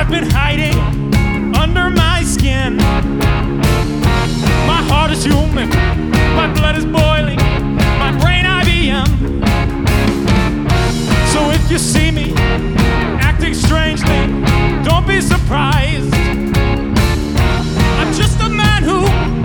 I've been hiding under my skin. My heart is human, my blood is boiling, my brain IBM. So if you see me acting strangely, don't be surprised. I'm just a man who